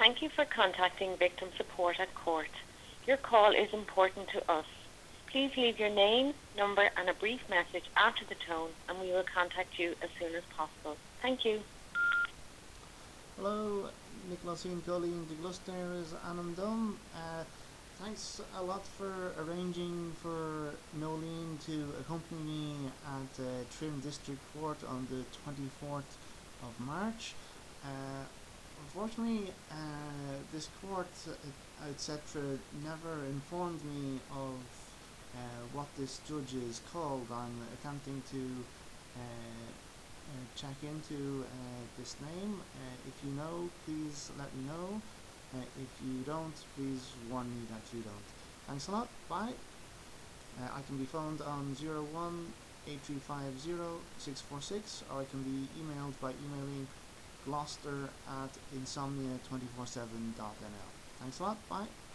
Thank you for contacting Victim Support at Court. Your call is important to us. Please leave your name, number and a brief message after the tone and we will contact you as soon as possible. Thank you. Hello, Nicola Sean Colleen de Gloucester is Anam Dunn. Thanks a lot for arranging for Nolene to accompany me at Trim District Court on the 24th of March. Unfortunately, this court, etc., never informed me of what this judge is called. I'm attempting to check into this name. If you know, please let me know. If you don't, please warn me that you don't. Thanks a lot. Bye. I can be phoned on 01-8350-646 or I can be emailed by emailing gloucester@insomnia247.nl. Thanks a lot. Bye.